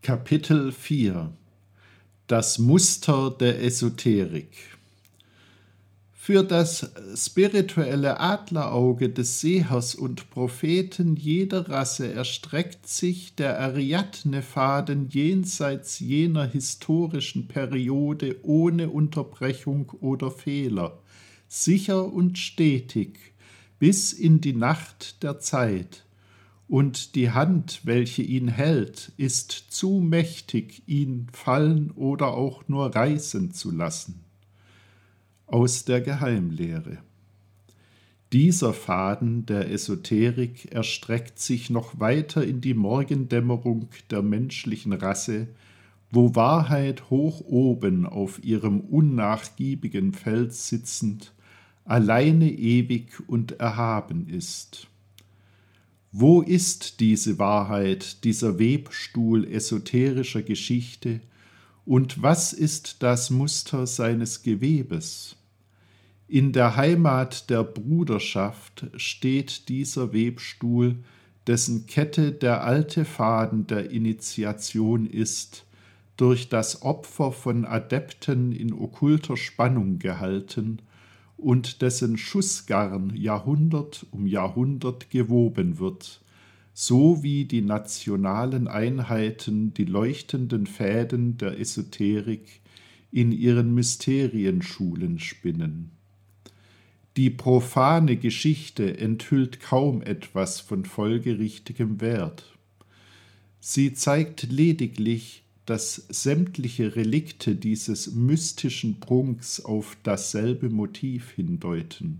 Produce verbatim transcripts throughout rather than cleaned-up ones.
Kapitel vier Das Muster der Esoterik. Für das spirituelle Adlerauge des Sehers und Propheten jeder Rasse erstreckt sich der Ariadne-Faden jenseits jener historischen Periode ohne Unterbrechung oder Fehler, sicher und stetig, bis in die Nacht der Zeit. Und die Hand, welche ihn hält, ist zu mächtig, ihn fallen oder auch nur reißen zu lassen. Aus der Geheimlehre. Dieser Faden der Esoterik erstreckt sich noch weiter in die Morgendämmerung der menschlichen Rasse, wo Wahrheit hoch oben auf ihrem unnachgiebigen Fels sitzend, alleine ewig und erhaben ist. Wo ist diese Wahrheit, dieser Webstuhl esoterischer Geschichte, und was ist das Muster seines Gewebes? In der Heimat der Bruderschaft steht dieser Webstuhl, dessen Kette der alte Faden der Initiation ist, durch das Opfer von Adepten in okkulter Spannung gehalten und dessen Schussgarn Jahrhundert um Jahrhundert gewoben wird, so wie die nationalen Einheiten die leuchtenden Fäden der Esoterik in ihren Mysterienschulen spinnen. Die profane Geschichte enthüllt kaum etwas von folgerichtigem Wert. Sie zeigt lediglich, dass sämtliche Relikte dieses mystischen Prunks auf dasselbe Motiv hindeuten.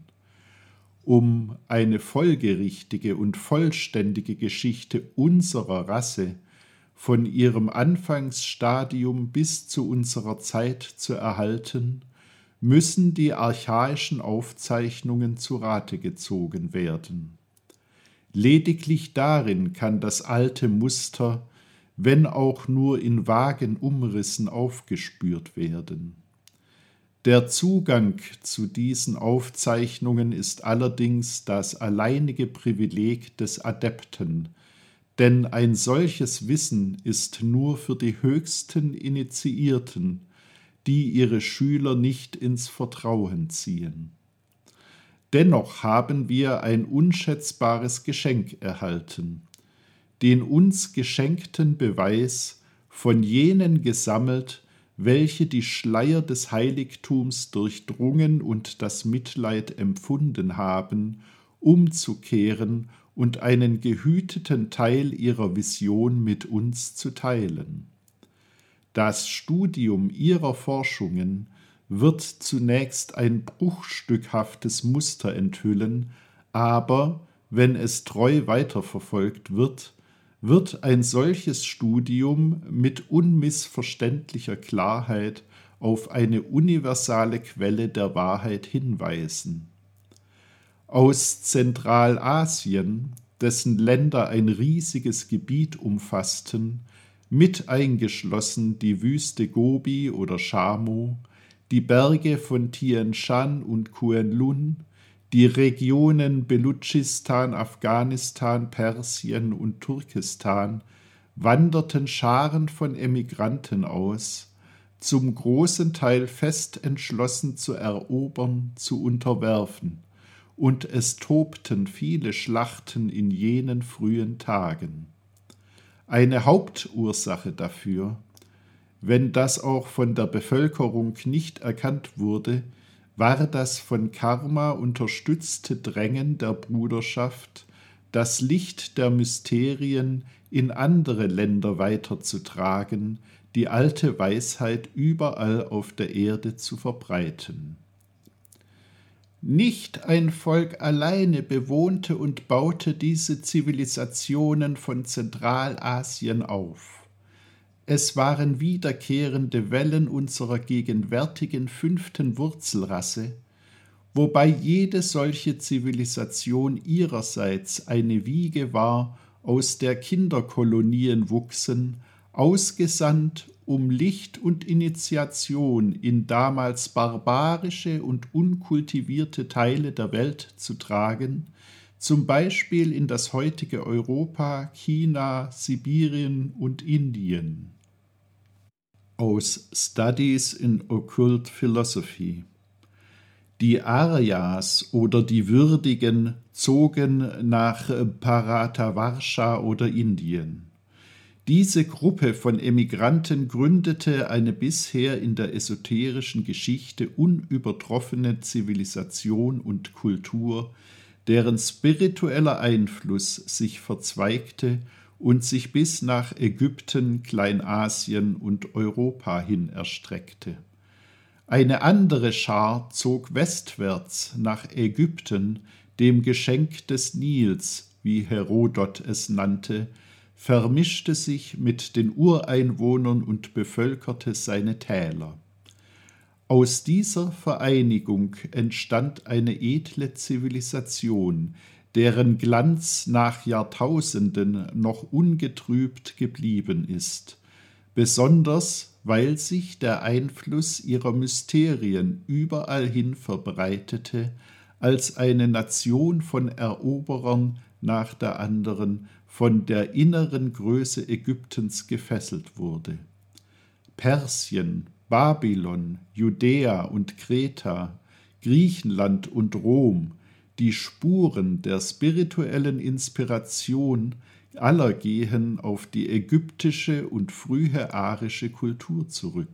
Um eine folgerichtige und vollständige Geschichte unserer Rasse von ihrem Anfangsstadium bis zu unserer Zeit zu erhalten, müssen die archaischen Aufzeichnungen zu Rate gezogen werden. Lediglich darin kann das alte Muster, wenn auch nur in vagen Umrissen, aufgespürt werden. Der Zugang zu diesen Aufzeichnungen ist allerdings das alleinige Privileg des Adepten, denn ein solches Wissen ist nur für die höchsten Initiierten, die ihre Schüler nicht ins Vertrauen ziehen. Dennoch haben wir ein unschätzbares Geschenk erhalten, den uns geschenkten Beweis, von jenen gesammelt, welche die Schleier des Heiligtums durchdrungen und das Mitleid empfunden haben, umzukehren und einen gehüteten Teil ihrer Vision mit uns zu teilen. Das Studium ihrer Forschungen wird zunächst ein bruchstückhaftes Muster enthüllen, aber, wenn es treu weiterverfolgt wird, wird ein solches Studium mit unmissverständlicher Klarheit auf eine universale Quelle der Wahrheit hinweisen. Aus Zentralasien, dessen Länder ein riesiges Gebiet umfassten, mit eingeschlossen die Wüste Gobi oder Shamu, die Berge von Tien Shan und Kuen Lun, die Regionen Belutschistan, Afghanistan, Persien und Turkestan, wanderten Scharen von Emigranten aus, zum großen Teil fest entschlossen zu erobern, zu unterwerfen, und es tobten viele Schlachten in jenen frühen Tagen. Eine Hauptursache dafür, wenn das auch von der Bevölkerung nicht erkannt wurde, war das von Karma unterstützte Drängen der Bruderschaft, das Licht der Mysterien in andere Länder weiterzutragen, die alte Weisheit überall auf der Erde zu verbreiten. Nicht ein Volk alleine bewohnte und baute diese Zivilisationen von Zentralasien auf. Es waren wiederkehrende Wellen unserer gegenwärtigen fünften Wurzelrasse, wobei jede solche Zivilisation ihrerseits eine Wiege war, aus der Kinderkolonien wuchsen, ausgesandt, um Licht und Initiation in damals barbarische und unkultivierte Teile der Welt zu tragen, zum Beispiel in das heutige Europa, China, Sibirien und Indien. aus Studies in Occult Philosophy. Die Aryas oder die Würdigen zogen nach Bharatavarsha oder Indien. Diese Gruppe von Emigranten gründete eine bisher in der esoterischen Geschichte unübertroffene Zivilisation und Kultur, deren spiritueller Einfluss sich verzweigte und sich bis nach Ägypten, Kleinasien und Europa hin erstreckte. Eine andere Schar zog westwärts nach Ägypten, dem Geschenk des Nils, wie Herodot es nannte, vermischte sich mit den Ureinwohnern und bevölkerte seine Täler. Aus dieser Vereinigung entstand eine edle Zivilisation, deren Glanz nach Jahrtausenden noch ungetrübt geblieben ist, besonders weil sich der Einfluss ihrer Mysterien überall hin verbreitete, als eine Nation von Eroberern nach der anderen von der inneren Größe Ägyptens gefesselt wurde. Persien, Babylon, Judäa und Kreta, Griechenland und Rom, die Spuren der spirituellen Inspiration aller gehen auf die ägyptische und frühe arische Kultur zurück.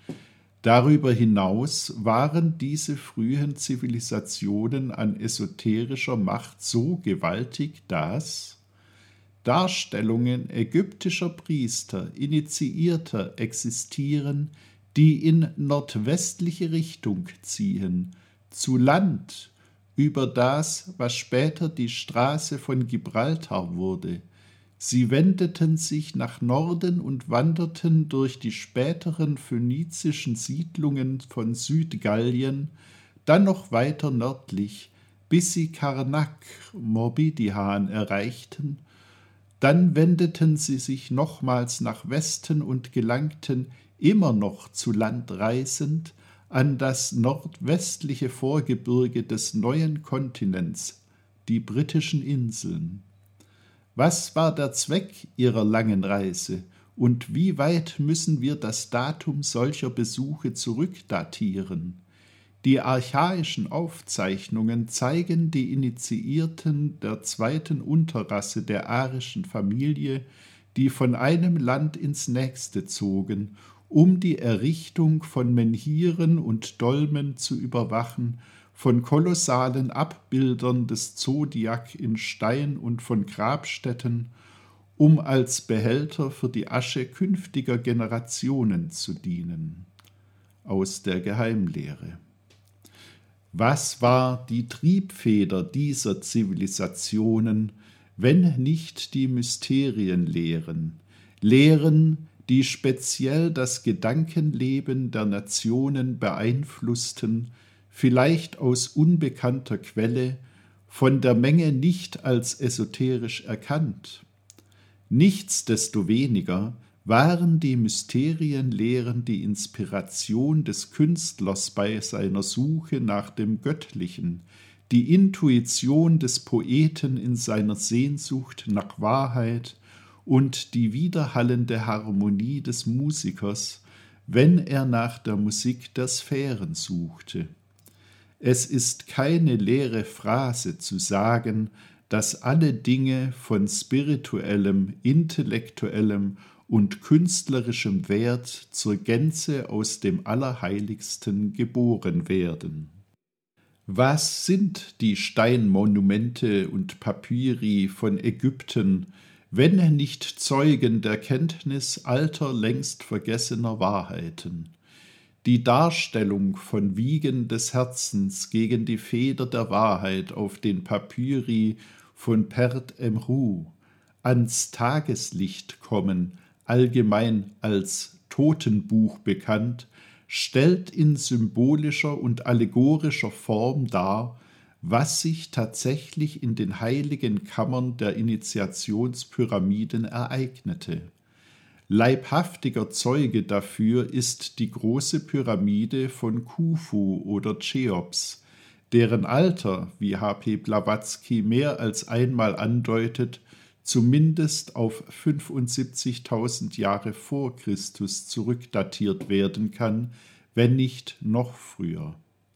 Darüber hinaus waren diese frühen Zivilisationen an esoterischer Macht so gewaltig, dass Darstellungen ägyptischer Priester, Initiierter existieren, die in nordwestliche Richtung ziehen, zu Land, über das, was später die Straße von Gibraltar wurde. Sie wendeten sich nach Norden und wanderten durch die späteren phönizischen Siedlungen von Südgallien, dann noch weiter nördlich, bis sie Karnak, Morbidihan, erreichten. Dann wendeten sie sich nochmals nach Westen und gelangten, immer noch zu Land reisend, an das nordwestliche Vorgebirge des neuen Kontinents, die britischen Inseln. Was war der Zweck ihrer langen Reise und wie weit müssen wir das Datum solcher Besuche zurückdatieren? Die archaischen Aufzeichnungen zeigen die Initiierten der zweiten Unterrasse der arischen Familie, die von einem Land ins nächste zogen, um die Errichtung von Menhiren und Dolmen zu überwachen, von kolossalen Abbildern des Zodiac in Stein und von Grabstätten, um als Behälter für die Asche künftiger Generationen zu dienen. Aus der Geheimlehre. Was war die Triebfeder dieser Zivilisationen, wenn nicht die Mysterienlehren, Lehren, die speziell das Gedankenleben der Nationen beeinflussten, vielleicht aus unbekannter Quelle, von der Menge nicht als esoterisch erkannt? Nichtsdestoweniger waren die Mysterienlehren die Inspiration des Künstlers bei seiner Suche nach dem Göttlichen, die Intuition des Poeten in seiner Sehnsucht nach Wahrheit und die widerhallende Harmonie des Musikers, wenn er nach der Musik der Sphären suchte. Es ist keine leere Phrase zu sagen, dass alle Dinge von spirituellem, intellektuellem und künstlerischem Wert zur Gänze aus dem Allerheiligsten geboren werden. Was sind die Steinmonumente und Papyri von Ägypten, wenn nicht Zeugen der Kenntnis alter, längst vergessener Wahrheiten? Die Darstellung von Wiegen des Herzens gegen die Feder der Wahrheit auf den Papyri von Pert Emru, ans Tageslicht kommen, allgemein als Totenbuch bekannt, stellt in symbolischer und allegorischer Form dar, was sich tatsächlich in den heiligen Kammern der Initiationspyramiden ereignete. Leibhaftiger Zeuge dafür ist die große Pyramide von Khufu oder Cheops, deren Alter, wie H P Blavatsky mehr als einmal andeutet, zumindest auf fünfundsiebzigtausend Jahre vor Christus zurückdatiert werden kann, wenn nicht noch früher.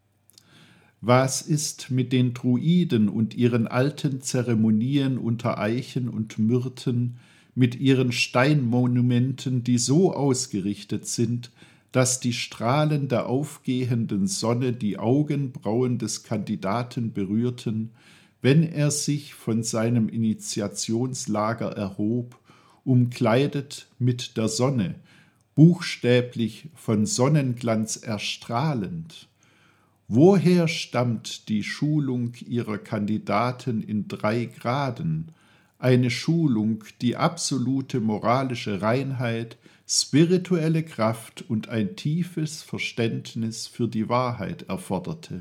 Was ist mit den Druiden und ihren alten Zeremonien unter Eichen und Myrten, mit ihren Steinmonumenten, die so ausgerichtet sind, dass die Strahlen der aufgehenden Sonne die Augenbrauen des Kandidaten berührten, wenn er sich von seinem Initiationslager erhob, umkleidet mit der Sonne, buchstäblich von Sonnenglanz erstrahlend? Woher stammt die Schulung ihrer Kandidaten in drei Graden, eine Schulung, die absolute moralische Reinheit, spirituelle Kraft und ein tiefes Verständnis für die Wahrheit erforderte?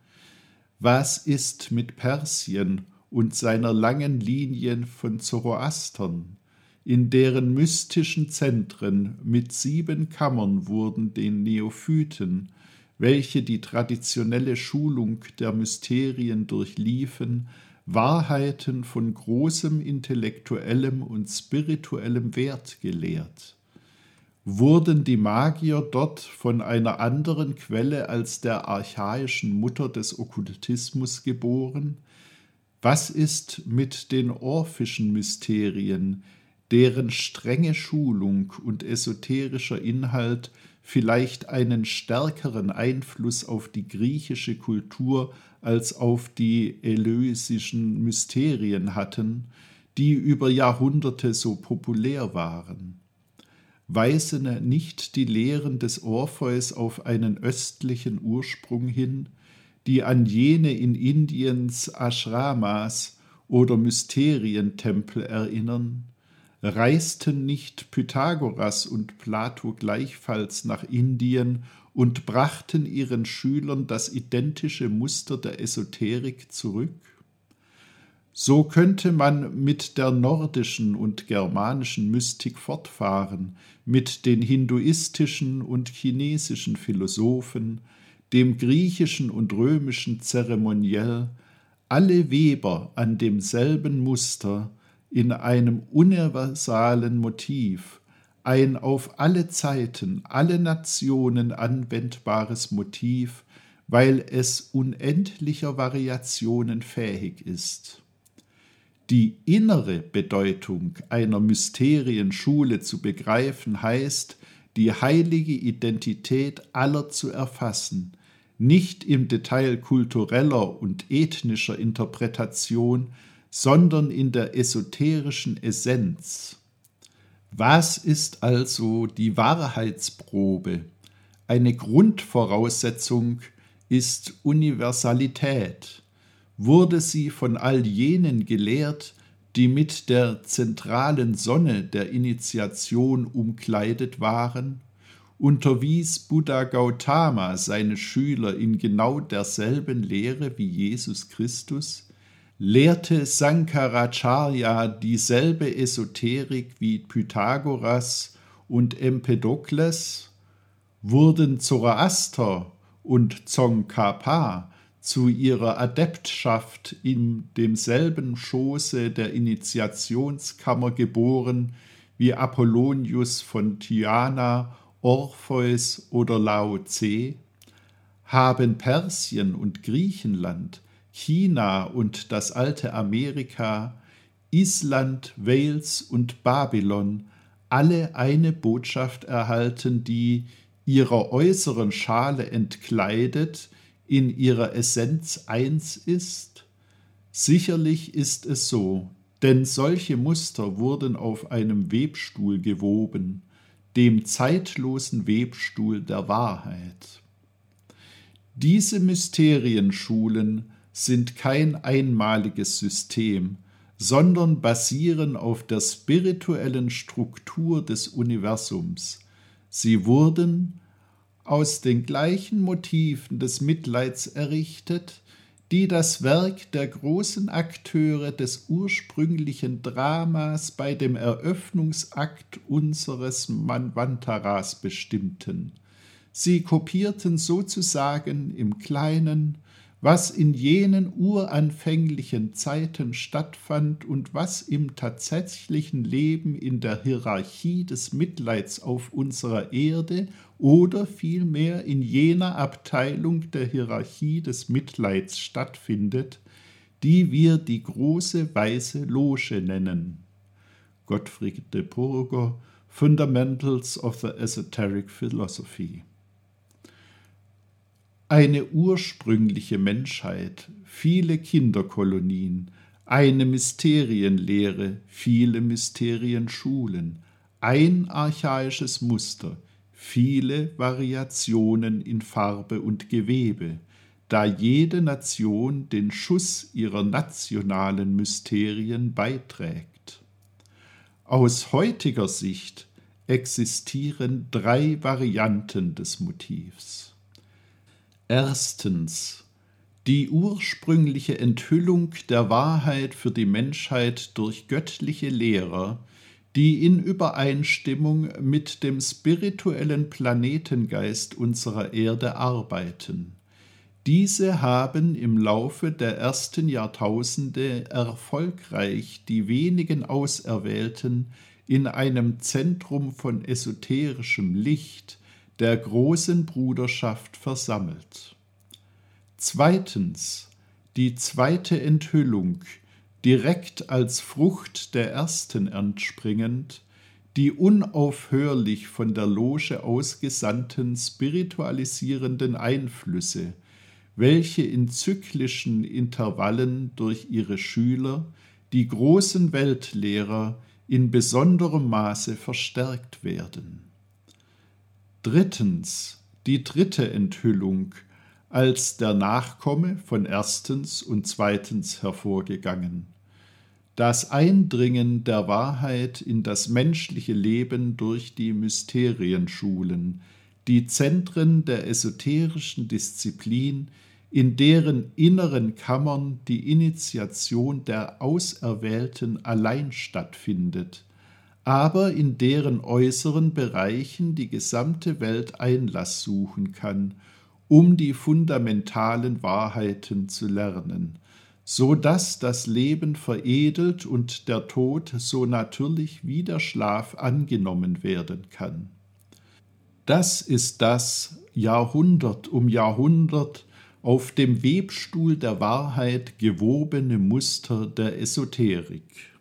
Was ist mit Persien und seiner langen Linien von Zoroastern, in deren mystischen Zentren mit sieben Kammern wurden den Neophyten, welche die traditionelle Schulung der Mysterien durchliefen, Wahrheiten von großem intellektuellem und spirituellem Wert gelehrt? Wurden die Magier dort von einer anderen Quelle als der archaischen Mutter des Okkultismus geboren? Was ist mit den orphischen Mysterien, deren strenge Schulung und esoterischer Inhalt vielleicht einen stärkeren Einfluss auf die griechische Kultur als auf die eleusischen Mysterien hatten, die über Jahrhunderte so populär waren? Weisen nicht die Lehren des Orpheus auf einen östlichen Ursprung hin, die an jene in Indiens Ashramas oder Mysterientempel erinnern? Reisten nicht Pythagoras und Plato gleichfalls nach Indien und brachten ihren Schülern das identische Muster der Esoterik zurück? So könnte man mit der nordischen und germanischen Mystik fortfahren, mit den hinduistischen und chinesischen Philosophen, dem griechischen und römischen Zeremoniell, alle Weber an demselben Muster, in einem universalen Motiv, ein auf alle Zeiten, alle Nationen anwendbares Motiv, weil es unendlicher Variationen fähig ist. Die innere Bedeutung einer Mysterienschule zu begreifen heißt, die heilige Identität aller zu erfassen, nicht im Detail kultureller und ethnischer Interpretation, sondern in der esoterischen Essenz. Was ist also die Wahrheitsprobe? Eine Grundvoraussetzung ist Universalität. Wurde sie von all jenen gelehrt, die mit der zentralen Sonne der Initiation umkleidet waren? Unterwies Buddha Gautama seine Schüler in genau derselben Lehre wie Jesus Christus? Lehrte Sankaracharya dieselbe Esoterik wie Pythagoras und Empedokles? Wurden Zoroaster und Tsongkhapa zu ihrer Adeptschaft in demselben Schoße der Initiationskammer geboren wie Apollonius von Tyana, Orpheus oder Lao Tse? Haben Persien und Griechenland, China und das alte Amerika, Island, Wales und Babylon alle eine Botschaft erhalten, die ihrer äußeren Schale entkleidet, in ihrer Essenz eins ist? Sicherlich ist es so, denn solche Muster wurden auf einem Webstuhl gewoben, dem zeitlosen Webstuhl der Wahrheit. Diese Mysterienschulen sind kein einmaliges System, sondern basieren auf der spirituellen Struktur des Universums. Sie wurden aus den gleichen Motiven des Mitleids errichtet, die das Werk der großen Akteure des ursprünglichen Dramas bei dem Eröffnungsakt unseres Manvantaras bestimmten. Sie kopierten sozusagen im Kleinen, was in jenen uranfänglichen Zeiten stattfand und was im tatsächlichen Leben in der Hierarchie des Mitleids auf unserer Erde oder vielmehr in jener Abteilung der Hierarchie des Mitleids stattfindet, die wir die große weiße Loge nennen. Gottfried de Burger, Fundamentals of the Esoteric Philosophy. Eine ursprüngliche Menschheit, viele Kinderkolonien, eine Mysterienlehre, viele Mysterienschulen, ein archaisches Muster, viele Variationen in Farbe und Gewebe, da jede Nation den Schuss ihrer nationalen Mysterien beiträgt. Aus heutiger Sicht existieren drei Varianten des Motivs. Erstens, die ursprüngliche Enthüllung der Wahrheit für die Menschheit durch göttliche Lehrer, die in Übereinstimmung mit dem spirituellen Planetengeist unserer Erde arbeiten. Diese haben im Laufe der ersten Jahrtausende erfolgreich die wenigen Auserwählten in einem Zentrum von esoterischem Licht, der großen Bruderschaft, versammelt. Zweitens, die zweite Enthüllung, direkt als Frucht der ersten entspringend, die unaufhörlich von der Loge ausgesandten spiritualisierenden Einflüsse, welche in zyklischen Intervallen durch ihre Schüler, die großen Weltlehrer, in besonderem Maße verstärkt werden. Drittens, die dritte Enthüllung, als der Nachkomme von erstens und zweitens hervorgegangen. Das Eindringen der Wahrheit in das menschliche Leben durch die Mysterienschulen, die Zentren der esoterischen Disziplin, in deren inneren Kammern die Initiation der Auserwählten allein stattfindet, aber in deren äußeren Bereichen die gesamte Welt Einlass suchen kann, um die fundamentalen Wahrheiten zu lernen, so dass das Leben veredelt und der Tod so natürlich wie der Schlaf angenommen werden kann. Das ist das Jahrhundert um Jahrhundert auf dem Webstuhl der Wahrheit gewobene Muster der Esoterik.